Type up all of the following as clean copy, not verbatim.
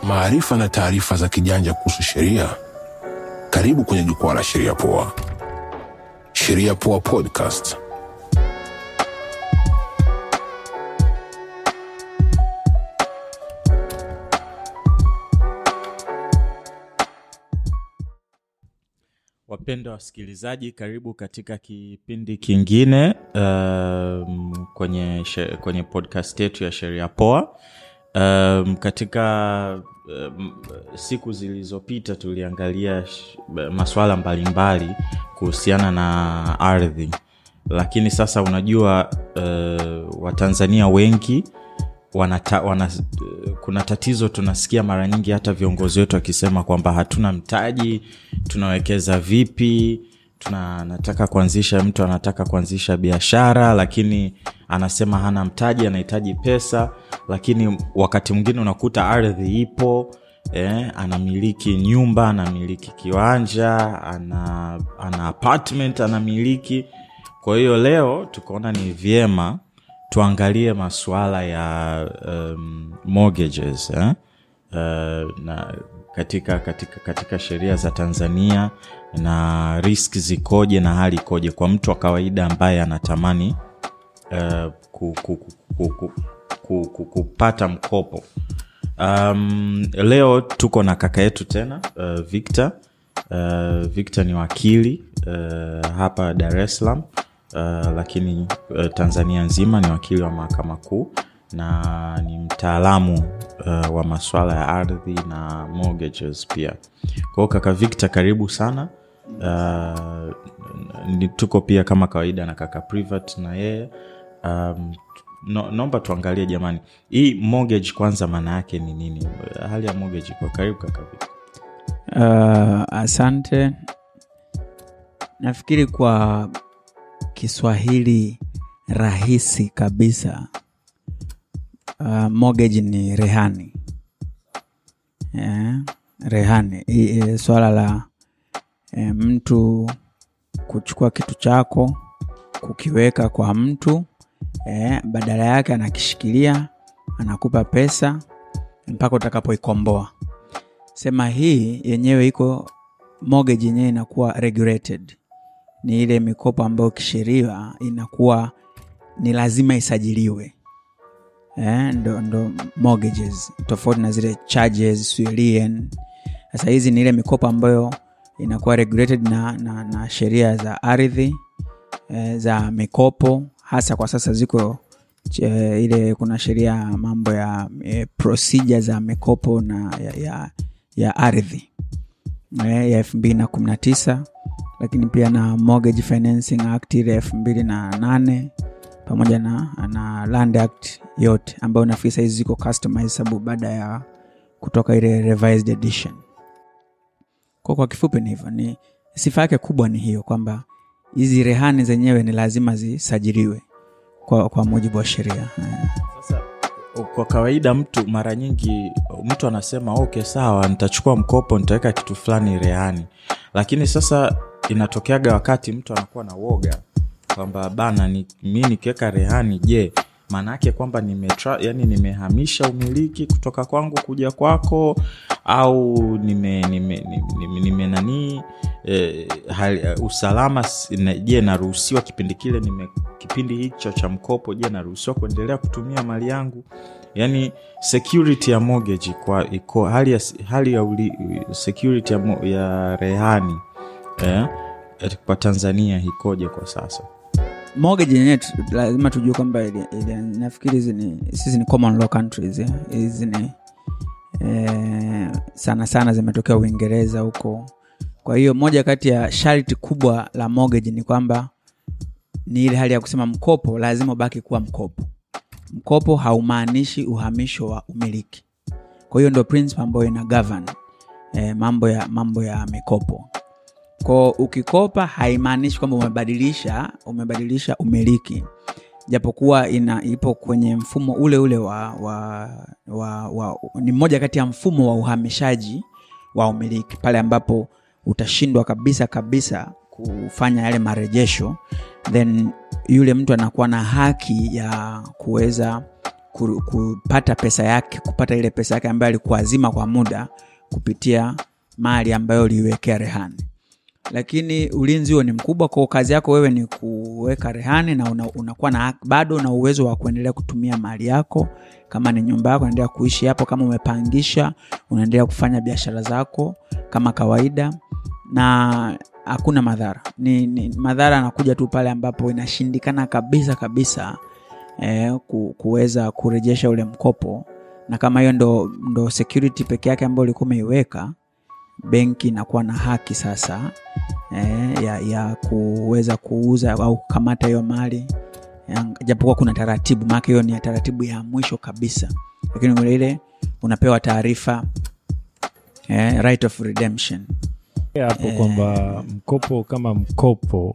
maarifa na taarifa za kijanja kuhusu sheria. Karibu kwenye jukwaa la Sheria Poa. Sheria Poa Podcast. Wapendwa wasikilizaji, karibu katika kipindi kingine kwenye podcast yetu ya Sheria Poa. Katika siku zilizopita tuliangalia masuala mbalimbali kuhusiana na ardhi. Lakini sasa unajua Watanzania wengi kuna tatizo. Tunasikia mara nyingi hata viongozi wetu wakisema kwamba hatuna mtaji, tunawekeza vipi? Mtu anataka kuanzisha biashara lakini anasema hana mtaji, anahitaji pesa. Lakini wakati mwingine unakuta ardhi ipo, anamiliki nyumba, anamiliki kiwanja, ana apartment anamiliki. Kwa hiyo leo tukaona ni vyema tuangalie masuala ya mortgages na katika sheria za Tanzania, na risk zikoje na hali ikoje kwa mtu wa kawaida ambaye anatamani kupata mkopo. Leo tuko na kaka yetu tena, Victor. Victor ni wakili hapa Dar es Salaam, lakini Tanzania nzima ni wakili wa Mahakama Kuu na ni mtaalamu wa masuala ya ardhi na mortgages pia. Kwa kaka Victor, karibu sana. Tuko pia kama kawaida na kaka Privat na yeye. Naomba tuangalie jamani, hii mortgage kwanza maana yake ni nini? Hali ya mortgage kwa karibu kaka Victor. Asante. Nafikiri kwa Kiswahili rahisi kabisa, mortgage ni rehani. Rehani swala la mtu kuchukua kitu chako kukiweka kwa mtu, badala yake anakishikilia, anakupa pesa mpaka utakapoikomboa. Sema hii yenyewe iko mortgage yenyewe inakuwa regulated. Ni ile mikopo ambayo kisheria inakuwa ni lazima isajiliwe. Ndo mortgages, tofauti na zile charges, lien. Sasa hizi ni ile mikopo ambayo inakuwa regulated na sheria za ardhi, za mikopo. Hasa kwa sasa ziko ile kuna sheria mambo ya procedure za mikopo na ya ardhi ya 2019, lakini pia na Mortgage Financing Act ile 2008 pamoja na Land Act yote, ambayo nafikiri hizi ziko customized sababu baada ya kutoka ile revised edition. Kwa kifupi ni hivyo, ni sifa yake kubwa ni hiyo kwamba hizi rehani zenyewe ni lazima zisajiliwe kwa mujibu wa sheria. Sasa kwa kawaida mara nyingi mtu anasema okay sawa, nitachukua mkopo, nitaweka kitu fulani rehani. Lakini sasa inatokeaga wakati mtu anakuwa na woga kwamba bana, mimi nikiweka rehani, je, maana yake kwamba nimehamisha umiliki kutoka kwangu kuja kwako, au usalama, je naruhusiwa kipindi hicho cha mkopo, je naruhusiwa kuendelea kutumia mali yangu? Yani security ya mortgage hali ya security ya rehani kwa Tanzania ikoje kwa sasa? Mortgage yenyewe lazima tujue kwamba nafikiri sisi ni common law countries. Hizi ni sana zimetokea Uingereza huko. Kwa hiyo moja kati ya sharti kubwa la mortgage ni kwamba ni ile hali ya kusema mkopo lazima ubaki kuwa mkopo. Mkopo haumaanishi uhamisho wa umiliki. Kwa hiyo ndio principle ambayo ina govern mambo ya mikopo. Kwa ukikopa haimaanishi kwamba umebadilisha umiliki, japokuwa ipo kwenye mfumo ule ni mmoja kati ya mfumo wa uhamishaji wa umiliki, pale ambapo utashindwa kabisa kufanya yale marejesho, then yule mtu anakuwa na haki ya kuweza kupata pesa yake, kupata ile pesa yake ambayo alikuazima kwa muda kupitia mali ambayo uliwekea rehani. Lakini ulinzi huo ni mkubwa, kwa kazi yako wewe ni kuweka rehani na unakuwa na bado na uwezo wa kuendelea kutumia mali yako. Kama ni nyumba yako unaendelea kuishi hapo, kama umepangisha unaendelea kufanya biashara zako kama kawaida na hakuna madhara. Ni madhara yanakuja tu pale ambapo inashindikana kabisa kuweza kurejesha ule mkopo, na kama hiyo ndo security peke yake ambayo ulikuwa umeiweka, benki inakuwa na haki sasa ya kuweza kuuza au kukamata hiyo mali, japokuwa kuna taratibu, maana hiyo ni taratibu ya mwisho kabisa, lakini ile unapewa taarifa right of redemption hapo kwamba mkopo kama mkopo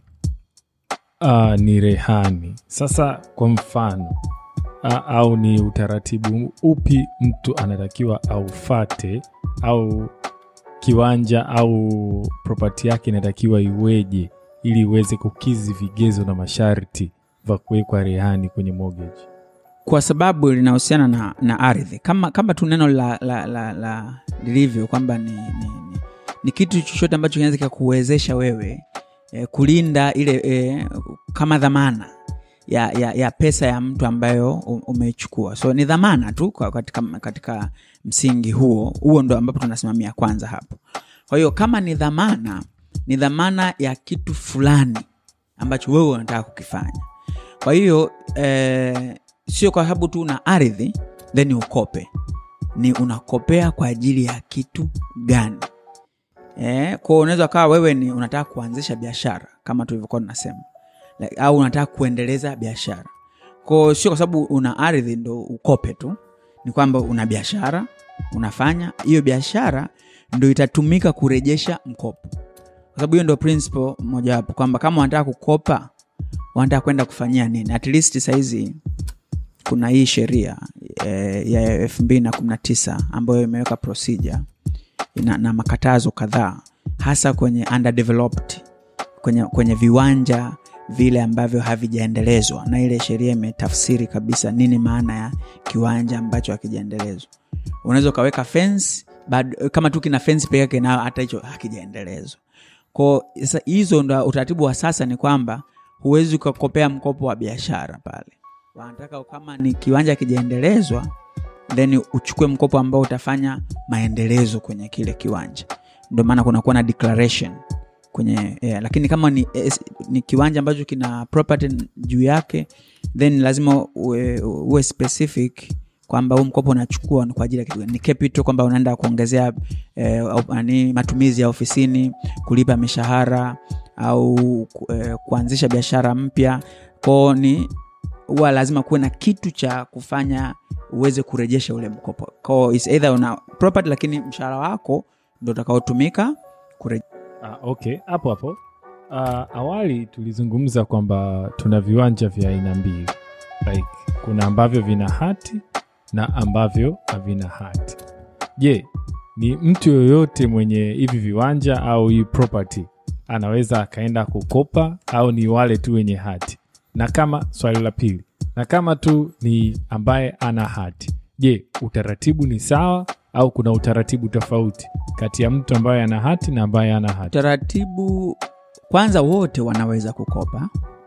ni rehani. Sasa kwa mfano au ni utaratibu upi mtu anatakiwa aufate, au kiwanja au property yake inatakiwa iweje ili iweze kukizi vigezo na masharti vya kuwekwa rehani kwenye mortgage? Kwa sababu linahusiana na ardhi, kama tu neno la lilivyo kwamba ni kitu chochote ambacho kinaweza kukuwezesha wewe kulinda ile kama dhamana ya pesa ya mtu ambayo umeichukua. So ni dhamana tu katika msingi huo ndo ambapo tunasimamia kwanza hapo. Kwa hiyo kama ni dhamana ya kitu fulani ambacho wewe unataka kukifanya. Kwa hiyo sio kwa sababu tu una ardhi then ukope. Ni unakopea kwa ajili ya kitu gani? Kwa unaweza kawa wewe ni unataka kuanzisha biashara kama tulivyokuwa tunasema, au unataka kuendeleza biashara. Kwa sio kwa sababu una ardhi ndo ukope tu, ni kwamba una biashara unafanya, hiyo biashara ndo itatumika kurejesha mkopo. Kwa sababu hiyo ndo principle moja hapo, kwamba kama unataka kukopa unataka kwenda kufanyia nini. At least saizi kuna hii sheria ya 2019 ambayo imeweka procedure na makatazo kadhaa, hasa kwenye underdeveloped, kwenye viwanja vile ambavyo havijaendelezwa, na ile sheria imetafsiri kabisa nini maana ya kiwanja ambacho hakijaendelezwa. Unaweza kaweka fence kama tu kina fence peke yake na hata hicho hakijaendelezwa. Kwa sasa hizo ndo utaratibu wa sasa, ni kwamba huwezi kukopea mkopo wa biashara pale. Wanataka kama ni kiwanja hakijaendelezwa then uchukue mkopo ambao utafanya maendelezo kwenye kile kiwanja. Ndio maana kunakuwa na declaration kwenye lakini kama ni kiwanja ambacho kina property juu yake, then lazima uwe specific kwamba huu mkopo unachukua ni kwa ajili ya kitu. Ni capital, kwamba unaenda kuongezea matumizi ya ofisini, kulipa mishahara au kuanzisha biashara mpya. Kwa ni huwa lazima kuwe na kitu cha kufanya uweze kurejesha ule mkopo. Kwa is either una property lakini mshahara wako ndio utakaotumika okay, hapo awali tulizungumza kwamba tuna viwanja vya aina mbili, like kuna ambavyo vina hati na ambavyo havina hati. Je, ni mtu yoyote mwenye hivi viwanja au hii property anaweza akaenda kukopa, au ni wale tu wenye hati? Na kama swali la pili, na kama tu ni ambaye ana hati, je, utaratibu ni sawa au kuna utaratibu tofauti kati ya mtu ambaye ana hati na ambaye ana hati? Utaratibu kwanza, wote wanaweza kukopa,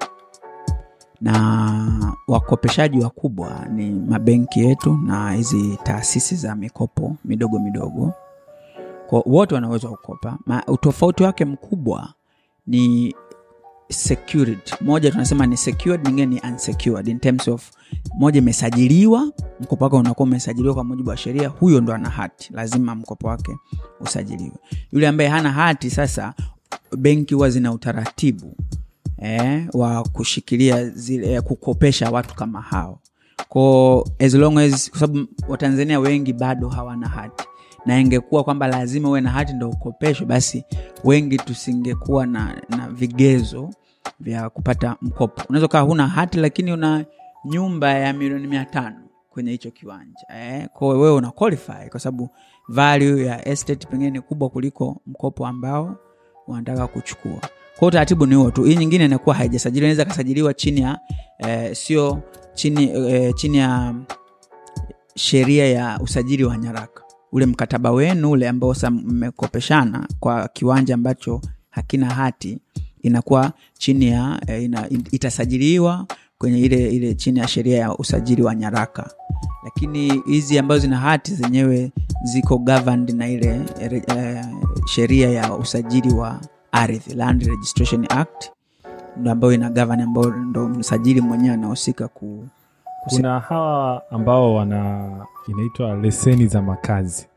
na wakopeshaji wakubwa ni mabenki yetu na hizi taasisi za mikopo midogo. Kwa wote wanaweza kukopa. Utofauti wake mkubwa ni security. Moja tunasema ni secured, nyingine ni unsecured, in terms of moja imesajiliwa, mkopo wake unakuwa umesajiliwa kwa mujibu wa sheria, huyo ndo ana hati, lazima mkopo wake usajiliwe. Yule ambaye hana hati, sasa benki huwa zina utaratibu wa kushikilia zile kukopesha watu kama hao. Kwa as long as, kwa sababu Watanzania wengi bado hawana hati, na ingekuwa kwamba lazima uwe na hati ndio ukopeshwe, basi wengi tusingekuwa na vigezo vya kupata mkopo. Unaweza kuwa huna hati lakini una nyumba ya milioni 500 kwenye hicho kiwanja. Kwa wewe una qualify kwa sababu value ya estate pengine ni kubwa kuliko mkopo ambao unataka kuchukua. Kwa utaratibu ni huo tu. Hii nyingine inakuwa haijasajiliwa, inaweza kusajiliwa chini ya sio chini ya sheria ya usajili wa nyaraka. Ule mkataba wenu ule ambao sasa mmekopeshana kwa kiwanja ambacho hakina hati, inakuwa chini ya itasajiliwa kwenye ile chini ya sheria ya usajili wa nyaraka. Lakini hizi ambazo zina hati zenyewe ziko governed na ile sheria ya usajili wa ardhi, Land Registration Act, ndio ambayo ina govern, ambayo ndio msajili mwenyewe anahusika Kuna hawa ambao inaitwa leseni za makazi.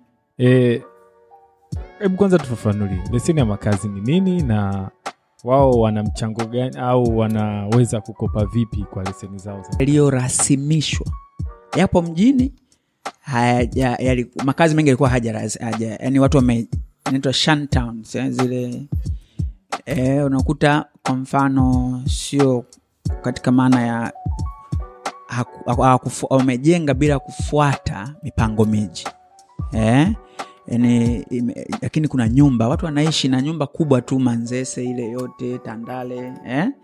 Hebu kwanza tufafanulie leseni ya makazi ni nini, na wao wana mchango gani au wanaweza kukopa vipi kwa leseni zao iliyorasimishwa. Yapo mjini makazi mengi yalikuwa yani watu inaitwa shantowns, zile unakuta kwa mfano sio katika maana ya wamejenga bila kufuata mipango miji. Lakini kuna nyumba watu wanaishi na nyumba kubwa tu, Manzese ile yote, Tandale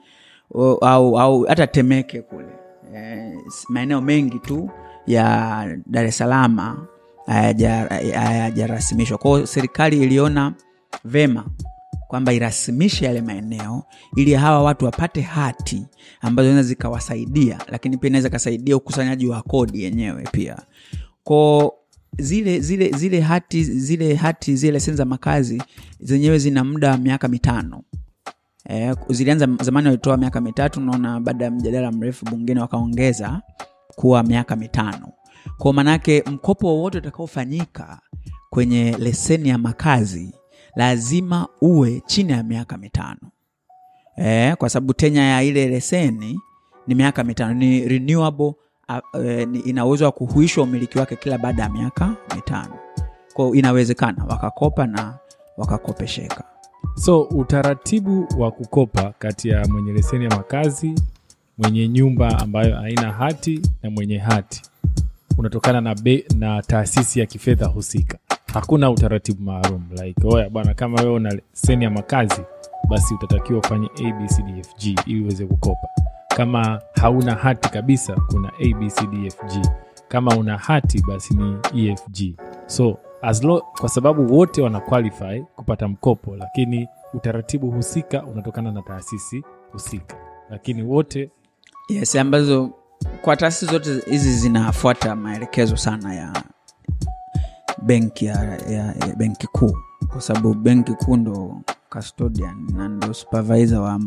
au hata Temeke kule, maeneo mengi tu ya Dar es Salaam hayajarasimishwa. Kwa hiyo serikali iliona vema kwamba irasimishe yale maeneo ili hawa watu wapate hati ambazo zinaweza zikawasaidia, lakini pia inaweza kusaidia ukusanyaji wa kodi yenyewe pia. Kwa zile hati zile leseni za makazi zenyewe zina muda wa miaka 5. Zilianza zamani walitoa miaka 3, naona baada ya mjadala mrefu bungeni wakaongeza kuwa miaka 5. Kwa maana yake mkopo wowote utakaofanyika kwenye leseni ya makazi lazima uwe chini ya miaka 5. Kwa sababu tenya ya ile leseni ni miaka 5, ni renewable, ina uwezo wa kuhuishwa umiliki wake kila baada ya miaka 5. Kwa hiyo inawezekana wakakopa na wakakopesheka. So utaratibu wa kukopa kati ya mwenye leseni ya makazi, mwenye nyumba ambayo haina hati na mwenye hati unatokana na taasisi ya kifedha husika. Hakuna utaratibu maalum like oya bwana, kama wewe una leseni ya makazi basi utatakiwa ufanye ABCDFG ili uweze kukopa. Kama hauna hati kabisa kuna ABCDFG. Kama una hati basi ni EFG. So kwa sababu wote wana qualify kupata mkopo, lakini utaratibu husika unatokana na taasisi husika, lakini wote ambazo kwa taasisi zote hizi zinafuata maelekezo sana ya benki ya benki kuu, kwa sababu benki kuu ndo custodian na ndo supervisor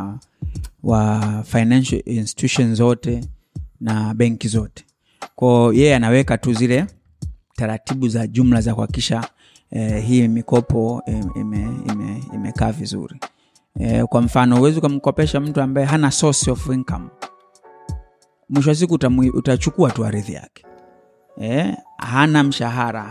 wa financial institutions zote na benki zote. Kwa yeye anaweka tu zile taratibu za jumla za kuhakikisha hii mikopo imekaa vizuri. Kwa mfano huwezi kumkopesha mtu ambaye hana source of income. Mwisho wa siku utachukua tu ardhi yake. Hana mshahara,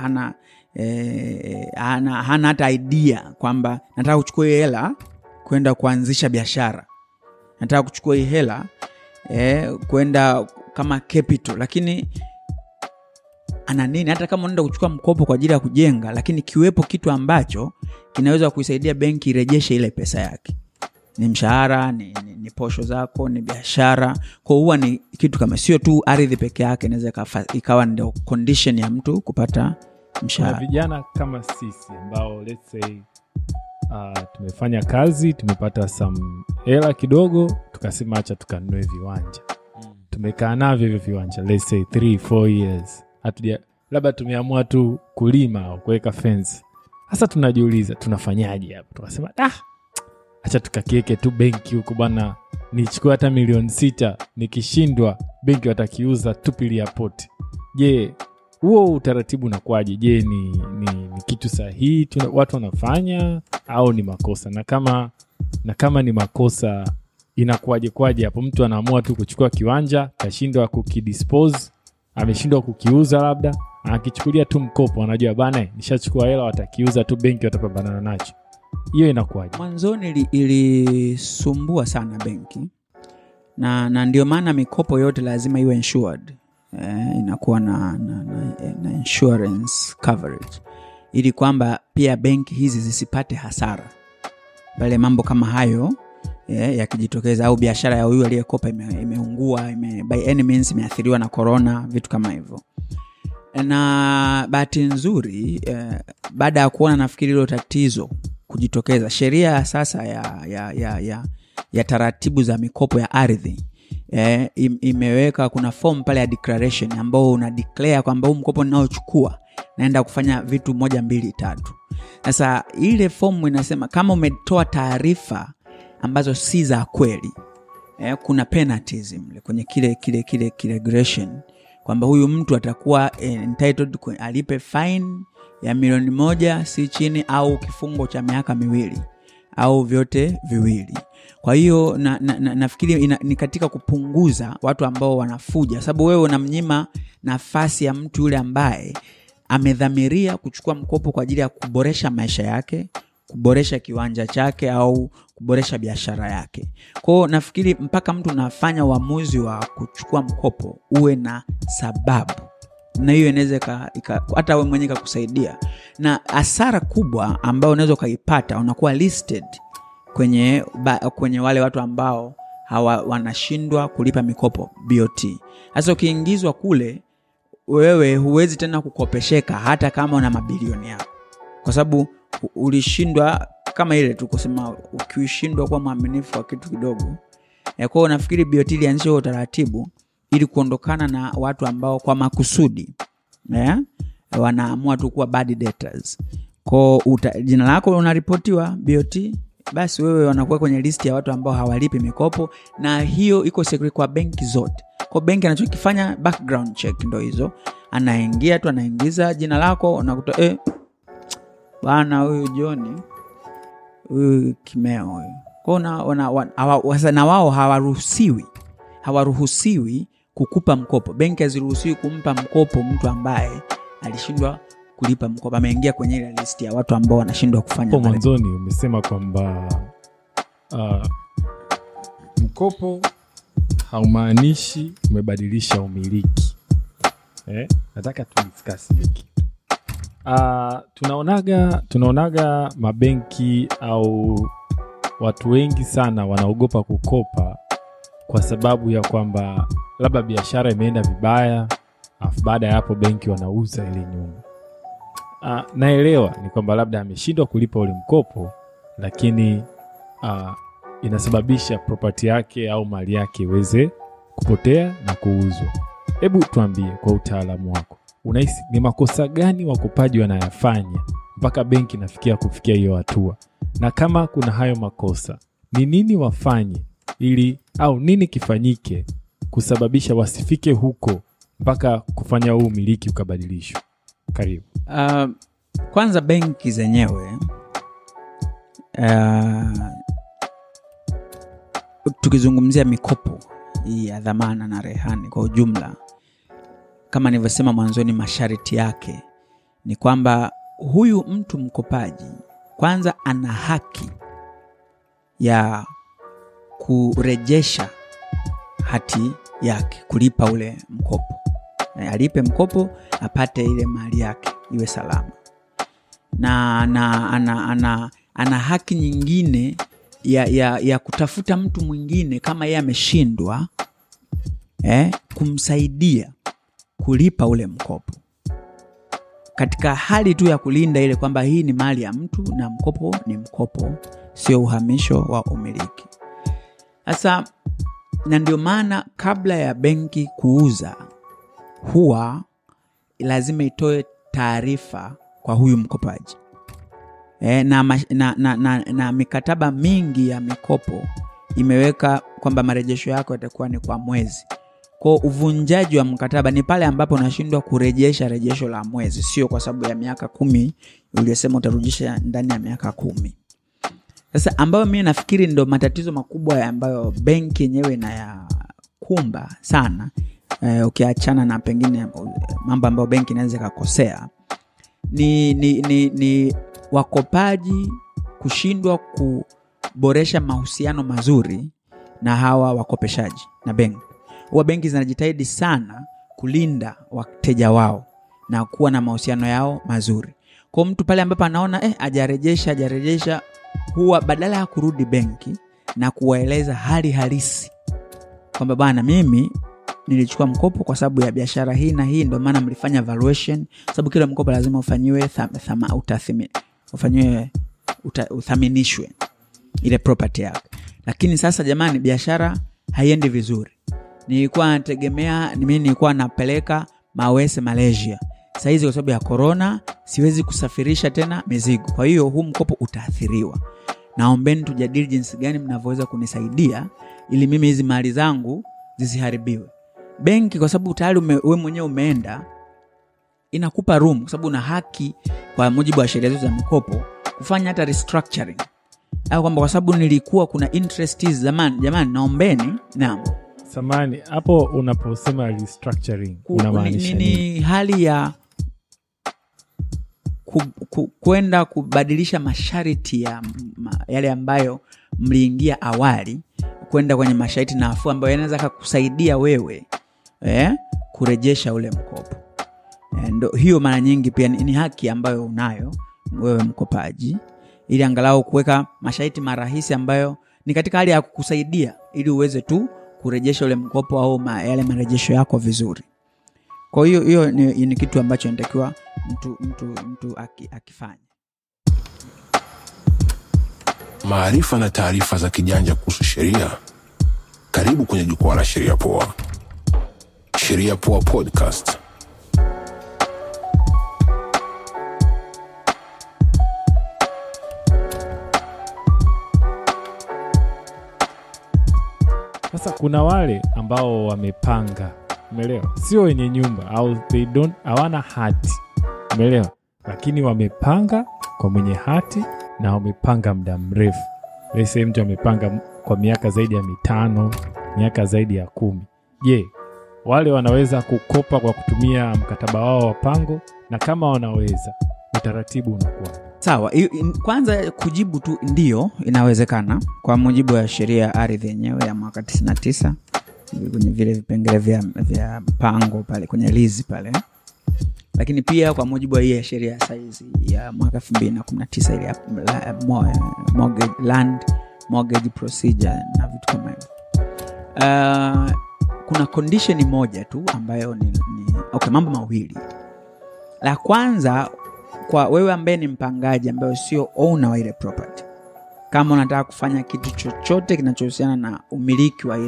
hana hata idea kwamba nataka kuchukua hii hela kwenda kuanzisha biashara, nataka kuchukua hii hela kwenda kama capital, lakini ana nini? Hata kama unaenda kuchukua mkopo kwa ajili ya kujenga, lakini kiwepo kitu ambacho kinaweza kuisaidia benki irejeshe ile pesa yake, ni mshahara, ni posho zako, ni biashara. Kwa huwa ni kitu kama sio tu ardhi peke yake, inaweza ikawa ndio condition ya mtu kupata mshahara. Kuna vijana kama sisi ambao let's say tumefanya kazi, tumepata some hela kidogo, tukasema acha tukanunue viwanja. Tumekaa navyo hivyo viwanja let's say 3-4 years. Labda tumeamua tu kulima au kuweka fence. Sasa tunajiuliza tunafanyaje hapa? Tukasema acha tukakiweke tu benki huko bwana, nichukue hata milioni 6, nikishindwa benki watakiuza tupilia poti. Je, huo utaratibu unakuaje? Je, ni kitu sahihi watu wanafanya au ni makosa? Na kama ni makosa inakuaje hapo? Mtu anaamua tu kuchukua kiwanja, kashindwa kukidispose, ameshindwa kukiuza, labda akichukulia tu mkopo, anajua bana nishachukua hela watakiuza tu, benki watapambana nacho. Hiyo inakuaje? Mwanzoni ilisumbua sana benki, na ndio maana mikopo yote lazima iwe insured. Inakuwa na insurance coverage ili kwamba pia benki hizi zisipate hasara. pale mambo kama hayo yakijitokeza, au biashara ya huyu aliyekopa imeungua, by any means imeathiriwa na corona, vitu kama hivyo. Na bahati nzuri baada ya kuona nafikiri hilo tatizo kujitokeza, sheria sasa ya taratibu za mikopo ya ardhi imeweka, kuna form pale ya declaration ambao una declare kwamba huu mkopo ninaochukua naenda kufanya vitu 1 2 3. Sasa ile form inasema kama umetoa taarifa ambazo si za kweli, kuna penalties kwenye kile regulation, kwamba huyu mtu atakuwa entitled alipe fine ya $1,000,000 si chini, au kifungo cha miaka 2 au vyote viwili. Kwa hiyo nafikiri ni katika kupunguza watu ambao wanafuja, sababu wewe unamnyima nafasi ya mtu yule ambaye amedhamiria kuchukua mkopo kwa ajili ya kuboresha maisha yake, kuboresha kiwanja chake, au kuboresha biashara yake. Kwa hiyo nafikiri mpaka mtu unafanya uamuzi wa kuchukua mkopo uwe na sababu, na hiyo inaweza hata wewe mwenyewe kukusaidia. Na hasara kubwa ambayo unaweza kuipata, unakuwa listed kwenye wale watu ambao wanashindwa kulipa mikopo, BOT. Sasa ukiingizwa kule, wewe huwezi tena kukopesheka hata kama una mabilioni yako, kwa sababu ulishindwa. Kama ile tu kusema ukishindwa kuwa mwaminifu wa kitu kidogo. Kwa hiyo nafikiri BOT ilianzisha utaratibu ili kuondokana na watu ambao kwa makusudi wanaamua tu kuwa bad debtors. Kwa jina lako unaripotiwa BOT, basi wewe wanakuwa kwenye list ya watu ambao hawalipi mikopo, na hiyo iko secret kwa benki zote. Kwa benki anachokifanya background check ndio hizo, anaingia tu, anaingiza jina lako, unakuta bwana huyu John, huyu Kimeo huyu. Kwa na wao hawaruhusiwi kukupa mkopo. Benki haziruhusiwi kumpa mkopo mtu ambaye alishindwa kulipa mkopo, ameingia kwenye ile list ya watu ambao wanashindwa kufanya. Kwa mwanzoni umesema kwamba mkopo haumaanishi umebadilisha umiliki. Nataka tudiscuss hiki. Tunaonaga mabenki au watu wengi sana wanaogopa kukopa kwa sababu ya kwamba labda biashara imeenda vibaya, afu baada ya hapo benki wanauza ile nyumba. Naelewa ni kwamba labda ameshindwa kulipa ule mkopo, lakini inasababisha property yake au mali yake iweze kupotea na kuuzwa. Hebu tuambie kwa utaalamu wako, unahisi ni makosa gani wakopaji wanayafanya mpaka benki kufikia hiyo hatua? Na kama kuna hayo makosa, ni nini wafanye au nini kifanyike kusababisha wasifike huko mpaka kufanya huu umiliki ukabadilishwa? Karibu. Kwanza benki zenyewe, tukizungumzia mikopo hii ya dhamana na rehani kwa ujumla, kama nilivyosema mwanzoni, masharti yake ni kwamba huyu mtu mkopaji kwanza ana haki ya kurejesha hati yake, kulipa ule mkopo. Alipe mkopo, apate ile mali yake iwe salama. Na ana haki nyingine ya kutafuta mtu mwingine kama yeye ameshindwa kumsaidia kulipa ule mkopo, katika hali tu ya kulinda ile kwamba hii ni mali ya mtu na mkopo ni mkopo, sio uhamisho wa umiliki. Sasa na ndio maana kabla ya benki kuuza, huwa lazima itoe taarifa kwa huyu mkopaji. Na mikataba mingi ya mikopo imeweka kwamba marejesho yako yatakuwa ni kwa mwezi. Kwa uvunjaji wa mkataba ni pale ambapo unashindwa kurejesha rejesho la mwezi, sio kwa sababu ya miaka 10 uliyosema utarudisha ndani ya miaka 10. Sasa ambayo mimi nafikiri ndo matatizo makubwa ambayo benki yenyewe inayakumba sana, ukiachana na pengine mambo ambayo benki inaweza kukosea, ni wakopaji kushindwa kuboresha mahusiano mazuri na hawa wakopeshaji na benki. Benki zinajitahidi sana kulinda wateja wao na kuwa na mahusiano yao mazuri. Kwa mtu pale ambapo anaona hajarejesha, huwa badala ya kurudi benki na kuwaeleza hali halisi kwamba bwana, mimi nilichukua mkopo kwa sababu ya biashara hii na hii, ndio maana mlifanya valuation, sababu kila mkopo lazima ufanyiwe uthaminishwe ile property yake. Lakini sasa jamani, biashara haiendi vizuri. Nilikuwa napeleka mawese Malaysia. Sasa hizi kwa sababu ya corona siwezi kusafirisha tena mizigo. Kwa hiyo huu mkopo utaathiriwa. Naombeni tujadili jinsi gani mnavyoweza kunisaidia ili mimi hizi mali zangu zisiharibiwe. Benki kwa sababu tayari wewe mwenyewe umeenda, inakupa room kwa sababu una haki kwa mujibu wa sheria zote za mikopo kufanya hata restructuring. Au kwamba kwa sababu nilikuwa kuna interest jamani naombeni. Naam. Samani, hapo unaposema restructuring unamaanisha ni hali ya kwenda kubadilisha masharti ya yale ambayo mliingia awali kwenda kwenye masharti nafuu ambayo yanaweza kukusaidia wewe kurejesha ule mkopo. Ndio hiyo mara nyingi pia ni haki ambayo unayo wewe mkopaji, ili angalau kuweka masharti marahisi ambayo ni katika hali ya kukusaidia ili uweze tu kurejesha ule mkopo au yale marejesho yako vizuri. Kwa hiyo ni kitu ambacho inatakiwa mtu akifanya. Maarifa na taarifa za kijanja kuhusu sheria. Karibu kwenye jukwaa la Sheria Poa. Sheria Poa Podcast. Sasa kuna wale ambao wamepanga, umeelewa? Sio wenye nyumba au hawana hati, umeelewa? Lakini wamepanga kwa mwenye hati na wamepanga muda mrefu. Lese mtu amepanga kwa miaka zaidi ya 5, miaka zaidi ya 10. Je, wale wanaweza kukopa kwa kutumia mkataba wao wa pango? Na kama wanaweza, utaratibu unakuwa sawa? Kwanza kujibu tu ndio inawezekana kwa mujibu wa sheria ya ardhi yenyewe ya mwaka 99 kwenye vile vipengele vya pango pale kwenye lease pale. Lakini pia kwa mujibu wa hii sheria ya saizi ya mwaka 2019 ile land mortgage procedure na vitu kama hivyo. Kuna condition moja tu ambayo ni mambo mawili. La kwanza, kwa wewe ambaye ni mpangaji ambaye sio owner wa ile property, kama unataka kufanya kitu chochote kinachohusiana na umiliki wa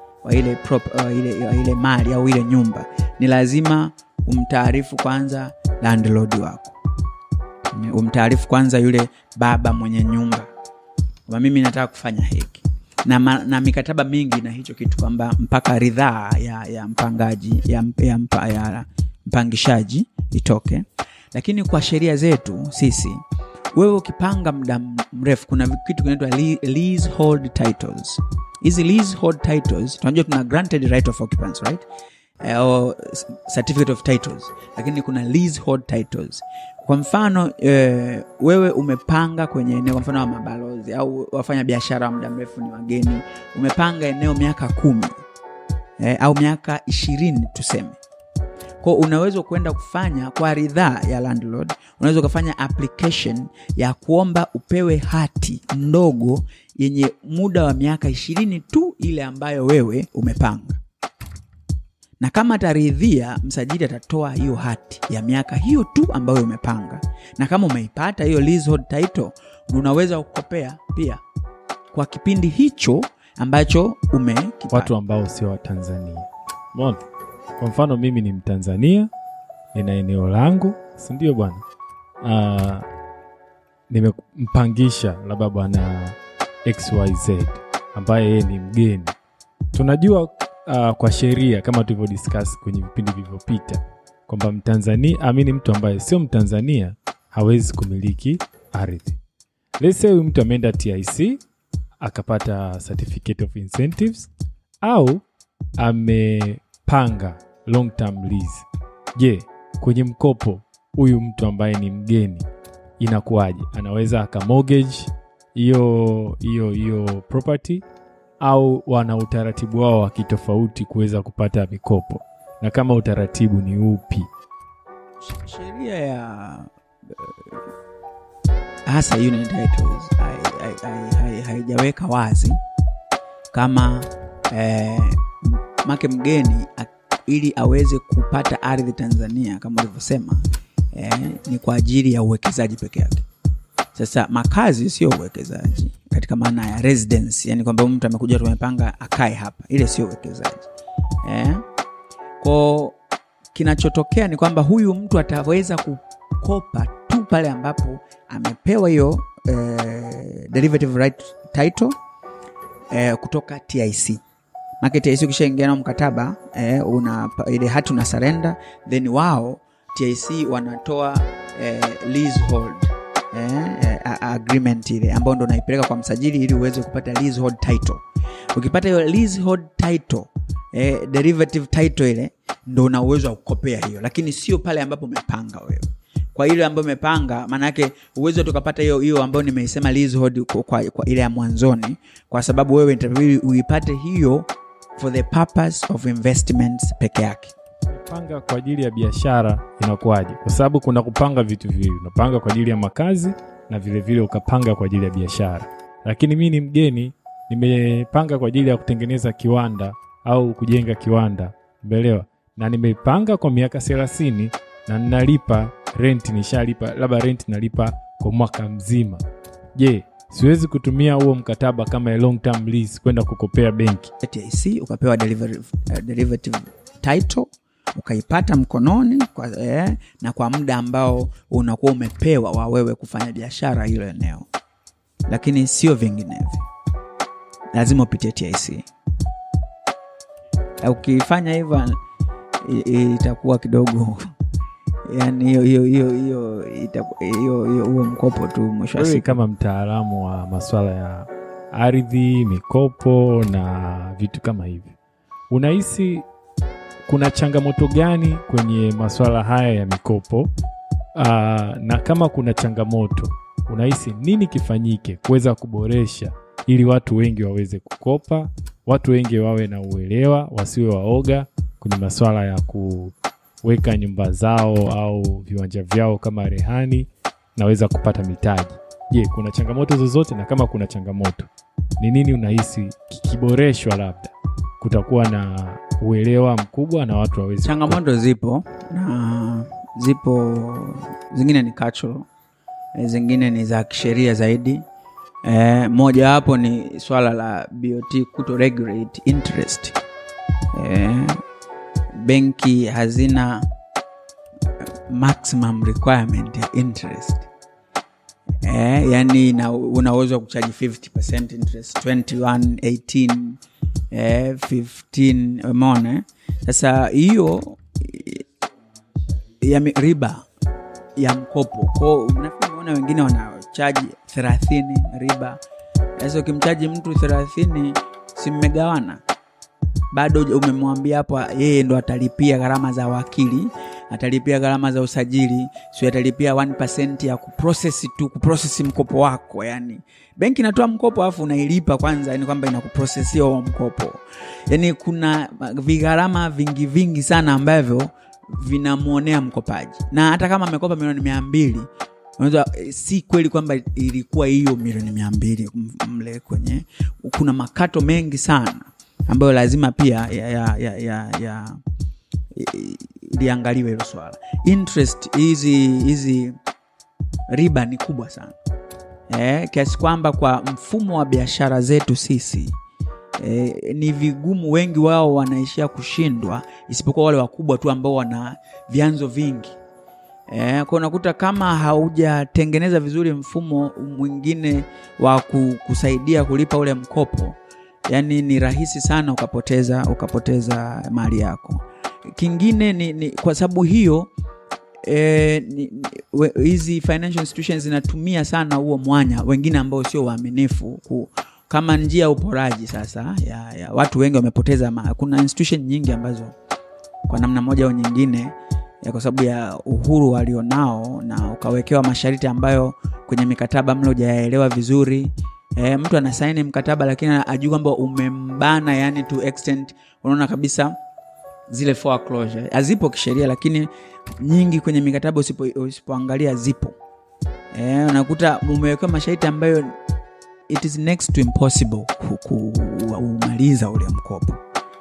ile mali au ile nyumba, ni lazima umtaarifu kwanza landlord wako. Umtaarifu kwanza yule baba mwenye nyumba kwamba mimi nataka kufanya hiki. Na mikataba mingi na hicho kitu kwamba mpaka ridhaa ya mpangaji ya mpangishaji itoke. Lakini kwa sheria zetu sisi, wewe ukipanga muda mrefu, kuna kitu kinaitwa leasehold titles. Hizi leasehold titles tunajua tuna granted right of occupancy, right? Or certificate of titles, lakini kuna leasehold titles. Kwa mfano wewe umepanga kwenye eneo, kwa mfano wa mabalozi au wafanya biashara muda mrefu ni wageni, umepanga eneo miaka 10 au miaka 20 tuseme. Kwa unaweza kwenda kufanya kwa ridhaa ya landlord, unaweza kufanya application ya kuomba upewe hati ndogo yenye muda wa miaka 20 tu ile ambayo wewe umepanga. Na kama ataridhia, msajili atatoa hiyo hati ya miaka hiyo tu ambayo umepanga. Na kama umeipata hiyo leasehold title, unaweza kukopea pia kwa kipindi hicho ambacho umekipata. Watu ambao sio wa Tanzania. Mbona? Kwa mfano mimi ni Mtanzania, nina eneo langu, si ndio bwana? Nimempangisha labda bwana XYZ ambaye yeye ni mgeni. Tunajua kwa sheria kama tulivyo discuss kwenye vipindi vilivyopita kwamba Mtanzania, mtu ambaye sio Mtanzania hawezi kumiliki ardhi. Let's say mtu ameenda TIC akapata certificate of incentives au amepanga long term lease. Je, kwenye mkopo huyu mtu ambaye ni mgeni inakuwaje? Anaweza akamortgage hiyo property au wana utaratibu wao wa kitofauti kuweza kupata mikopo? Na kama utaratibu ni upi? Sheria ya hasa unit titles haijaweka wazi kama make mgeni ili aweze kupata ardhi Tanzania kama ulivyosema ni kwa ajili ya uwekezaji peke yake. Sasa makazi sio uwekezaji katika maana ya residence, yani kwamba mtu amekuja tumepanga akae hapa, ile sio uwekezaji. Kwa kinachotokea ni kwamba huyu mtu ataweza kukopa tu pale ambapo amepewa hiyo derivative right title kutoka TIC. Market TIC ukishaingia na mkataba ile hati una surrender, then wao TIC wanatoa leasehold agreement ile ambayo ndo naipeleka kwa msajili ili uweze kupata leasehold title. Ukipata hiyo leasehold title derivative title ile ndo una uwezo wa kukopea hiyo, lakini sio pale ambapo umepanga wewe. Kwa ile ambayo umepanga maana yake uwezo tukapata hiyo ambayo nimeisema leasehold kwa ile ya mwanzoni, kwa sababu wewe inabidi uipate hiyo for the purpose of investments peke yake. Kupanga kwa ajili ya biashara inakuwaje? Kwa sababu kuna kupanga vitu viwili, unapanga kwa ajili ya makazi na vile vile ukapanga kwa ajili ya biashara. Lakini mimi ni mgeni, nimepanga kwa ajili ya kutengeneza kiwanda au kujenga kiwanda, umeelewa? Na nimepanga kwa miaka 30 na ninalipa rent, nishalipa labda rent nalipa kwa mwaka mzima. Je, siwezi kutumia huo mkataba kama long term lease kwenda kukopea benki? TIC ukapewa derivative title ukaipata mkononi na kwa muda ambao unakuwa umepewa wa wewe kufanya biashara hilo eneo, lakini sio vinginevyo, lazima upitie TIC. Ukifanya hivyo itakuwa kidogo yani hiyo huo mkopo tu mwisho wa siku. Kama mtaalamu wa masuala ya ardhi, mikopo na vitu kama hivi, unahisi kuna changamoto gani kwenye masuala haya ya mikopo? Na kama kuna changamoto, unahisi nini kifanyike kuweza kuboresha ili watu wengi waweze kukopa, watu wengi wawe na uelewa, wasiwe waoga kwenye masuala ya kuweka nyumba zao au viwanja vyao kama rehani naweza kupata mitaji? Je, kuna changamoto zozote? Na kama kuna changamoto, ni nini unahisi kikiboreshwa labda kutakuwa na uelewa mkubwa na watu waweze? Changamoto zipo, na zipo zingine ni cultural, zingine ni za kisheria zaidi. Moja hapo ni swala la BOT kuto regulate interest. Benki hazina maximum requirement ya interest. Yani unaweza kuchaji 50% interest, 21, 18, 15, umeona? Sasa hiyo ya riba ya mkopo, kwa unaona wengine wanachaji 30 riba. Sasa ukimchaji mtu 30, si mmegawana? Bado umemwambia hapo yeye ndo atalipia gharama za wakili, atalipia gharama za usajili, sio atalipia 1% ya kuprocess mkopo wako. Yani benki inatoa mkopo afu unailipa kwanza, yani kwamba inakuprocessia huo mkopo. Yani kuna vigharama vingi sana ambavyo vinamuonea mkopaji. Na hata kama amekopa milioni 200, unaweza si kweli kwamba ilikuwa hiyo milioni 200 mle kwenye, kuna makato mengi sana ambayo lazima pia liangaliwe hilo swala. Interest hizi riba ni kubwa sana. Kiasi kwamba kwa mfumo wa biashara zetu sisi ni vigumu, wengi wao wanaishia kushindwa, isipokuwa wale wakubwa tu ambao wana vyanzo vingi. Kwa unakuta kama haujatengeneza vizuri mfumo mwingine wa kusaidia kulipa ule mkopo, yani ni rahisi sana ukapoteza mali yako. Kingine ni kwa sababu hiyo hizi financial institutions zinatumia sana huo mwanya wengine ambao sio waaminifu kama njia ya uporaji. Sasa ya watu wengi wamepoteza kuna institution nyingi ambazo kwa namna moja au nyingine kwa sababu ya uhuru walionao na ukawekewa masharti ambayo kwenye mikataba mlo hujaelewa vizuri. Mtu anasaini mkataba lakini ajui kwamba umembana, yani to extent unaona kabisa zile foreclosure hazipo kisheria, lakini nyingi kwenye mikataba usipoangalia zipo. unakuta umeweka masharti ambayo it is next to impossible kumaliza ule mkopo.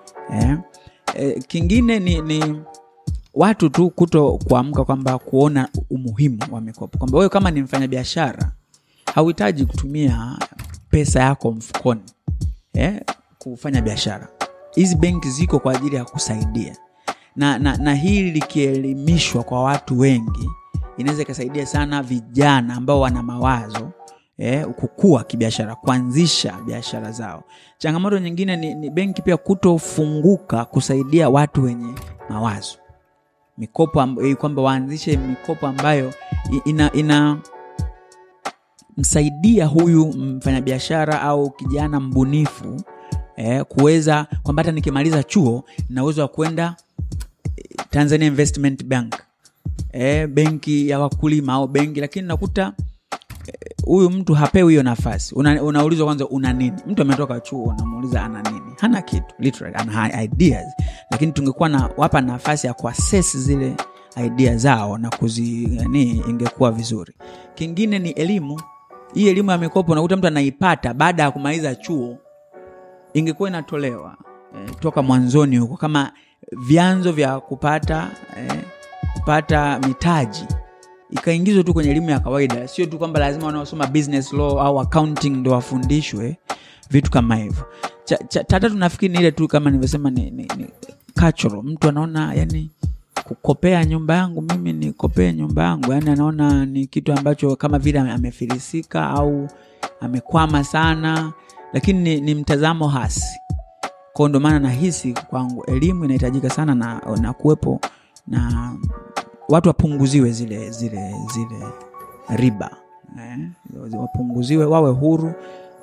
Kingine ni watu tu kuto kuamka kwamba kuona umuhimu wa mikopo, kwamba wewe kama ni mfanyabiashara hauhitaji kutumia pesa yako mfukoni kufanya biashara. Hizi benki ziko kwa ajili ya kusaidia, na hili likielimishwa kwa watu wengi inaweza kusaidia sana vijana ambao wana mawazo kukua kibiashara, kuanzisha biashara zao. Changamoto nyingine ni benki pia kutofunguka kusaidia watu wenye mawazo. Mikopo kwamba waanzishe mikopo ambayo ina msaidia huyu mfanyabiashara au kijana mbunifu kuweza kwamba hata nikimaliza chuo na uwezo wa kwenda Tanzania Investment Bank, benki ya wakulima au benki, lakini nakuta huyu mtu hapewi hiyo nafasi. Unaulizwa kwanza una nini? Mtu ametoka chuo unamuuliza ana nini? Hana kitu, literally ana ideas, lakini tungekuwa na wapa nafasi ya kuassess zile idea zao na ingekuwa vizuri. Kingine ni elimu. Hii elimu ya mikopo unakuta mtu anaipata baada ya kumaliza chuo, ingekuwa inatolewa toka mwanzoni huko kama vyanzo vya kupata mitaji, ikaingizwa tu kwenye elimu ya kawaida. Sio tu kwamba lazima wanaosoma business law au accounting ndio wafundishwe vitu kama hivyo. Tatu nafikiri ni ile tu kama nilivyosema ni cultural. Mtu anaona yani kukopea nyumba yangu, mimi nikopee nyumba yangu, yani anaona ni kitu ambacho kama vile amefilisika au amekwama sana, lakini ni mtazamo hasi. Kwa ndo maana nahisi kwangu elimu inahitajika sana na kuwepo na watu wapunguziwe zile riba, wapunguziwe, wawe huru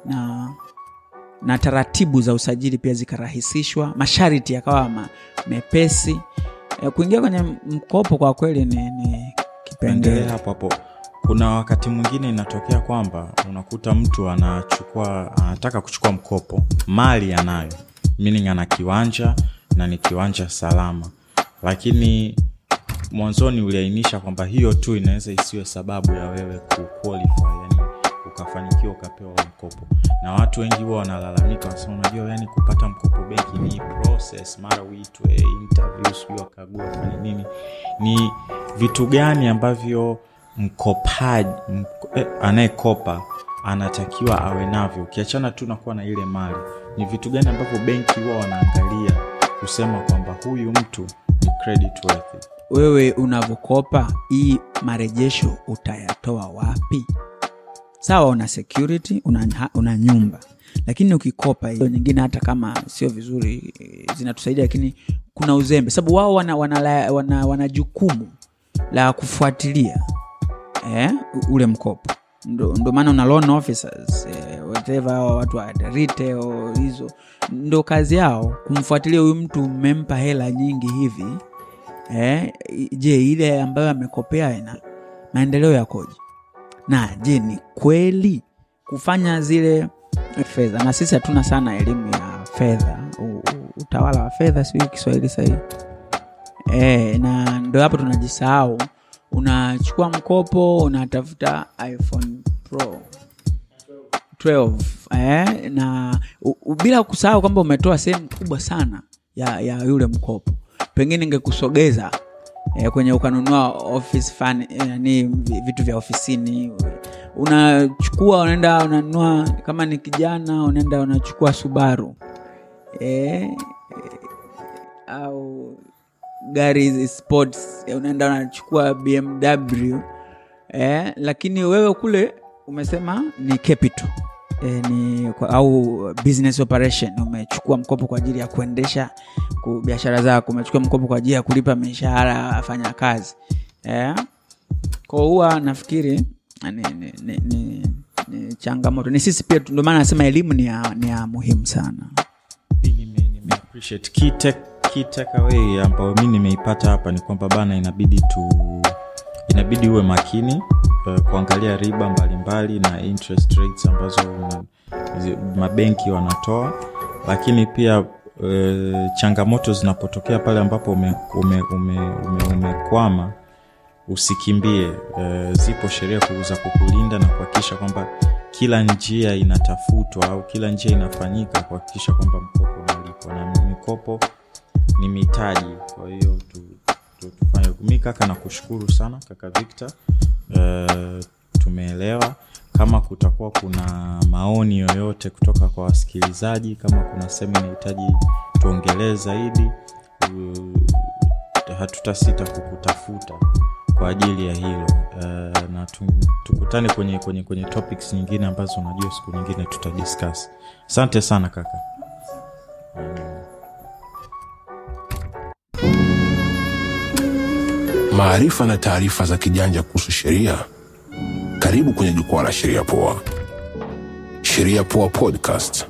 na taratibu za usajili pia zikarahisishwa, masharti yakawa mepesi. Kuingia kwenye mkopo kwa kweli ni kipengele hapo. Kuna wakati mwingine inatokea kwamba unakuta mtu anataka kuchukua mkopo, mali anayo, meaning ana kiwanja na ni kiwanja salama, lakini mwanzoni uliainisha kwamba hiyo tu inaweza isiwe sababu ya wewe kuqualify, yani ukafanikiwa ukapewa mkopo. Na watu wengi wao wanalalamika, wanasema unajua yani kupata mkopo benki ni process, mara uitwe interviews, wakagua fanya nini. Ni vitu gani ambavyo mkopaji anayekopa anatakiwa awe navyo, ukiachana tu na kuwa na ile mali? Ni vitu gani ambavyo benki wao wanaangalia kusema kwamba huyu mtu ni credit worthy? Wewe unavokopa, hii marejesho utayatoa wapi? Sawa, una security, una nyumba, lakini ukikopa hiyo nyingine hata kama sio vizuri zinatusaidia, lakini kuna uzembe, sababu wao wana jukumu la kufuatilia ule mkopo. Ndo maana una loan officers, whatever, watu wa retail, hizo ndo kazi yao kumfuatilia huyu mtu, mmempa hela nyingi hivi, je ile ambayo amekopea ina maendeleo yakoje, na je ni kweli kufanya zile fedha. Na sisi hatuna sana elimu ya fedha, utawala wa fedha, sio Kiswahili sahihi. Na ndio hapo tunajisahau. Unachukua mkopo, unatafuta iPhone Pro 12 na bila kusahau kwamba umetoa sehemu kubwa sana ya yule mkopo. Pengine ingekusogeza kwenye ukanunua office fan, yani vitu vya ofisini. Unachukua unaenda unanunua, kama ni kijana unaenda unachukua Subaru au gari sports, unaenda unachukua BMW, lakini wewe kule umesema ni capital, au business operation, umechukua mkopo kwa ajili ya kuendesha biashara zako, umechukua mkopo kwa ajili ya kulipa mishahara afanya kazi. Kwa huwa nafikiri ni changamoto. Ni sisi pia, ndio maana nasema elimu ni ya muhimu sana. Nime appreciate key takeaway ambayo mimi nimeipata hapa ni kwamba bana, inabidi uwe makini kuangalia riba mbalimbali na interest rates ambazo mabenki wanatoa, lakini pia changamoto zinapotokea pale ambapo umekwama, usikimbie. Zipo sheria za kukulinda na kuhakikisha kwamba kila njia inatafutwa au kila njia inafanyika kuhakikisha kwamba mkopo unalipwa, na mikopo ni mitaji. Kwa hiyo tufanye. Mimi kaka nakushukuru sana kaka Victor. Tumeelewa. Kama kutakuwa kuna maoni yoyote kutoka kwa wasikilizaji, kama kuna sehemu inahitaji tuongelee zaidi, hatutasita kukutafuta kwa ajili ya hilo. Na tukutane kwenye topics nyingine ambazo unajua siku nyingine tutadiscuss. Asante sana kaka. Maarifa na taarifa za kijanja kuhusu sheria. Karibu kwenye jukwaa la Sheria Poa. Sheria Poa Podcast.